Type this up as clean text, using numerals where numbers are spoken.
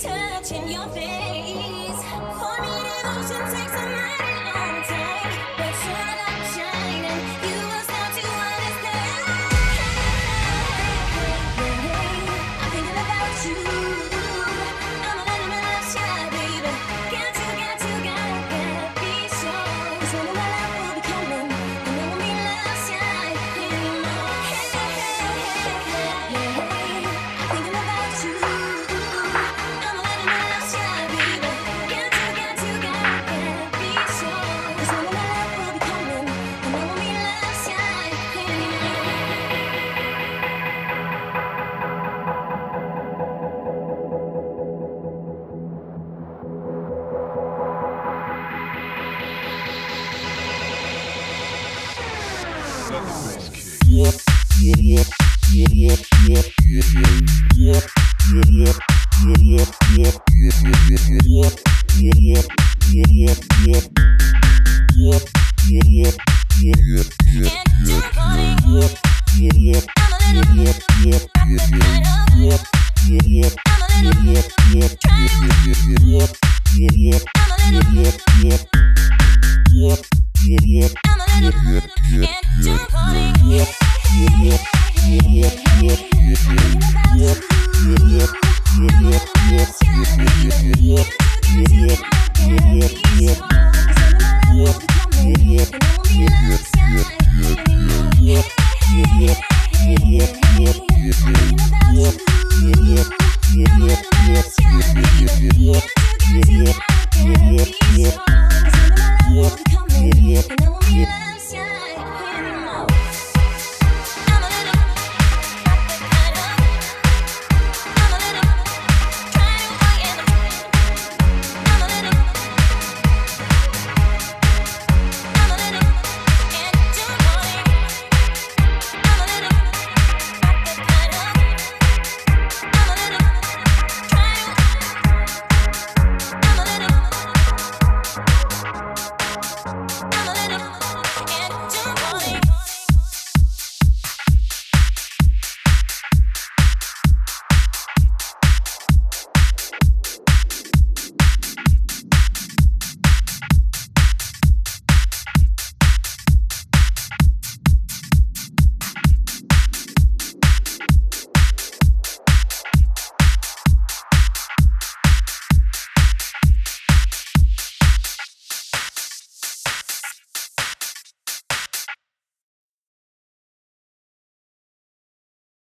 touching your face. For me, devotion takes a mighty long time, but soon I got shine, and you will start to understand. I'm thinking about you. I'm a little bit love shy, baby. Gotta be sure. 'Cause when my love will be coming, and there won't be love shy anymore. I'm thinking about you. I'm a little bit love shy, baby. Gotta be sure. 'Cause when my love will be coming, and there won't be love shy anymore. I'm a little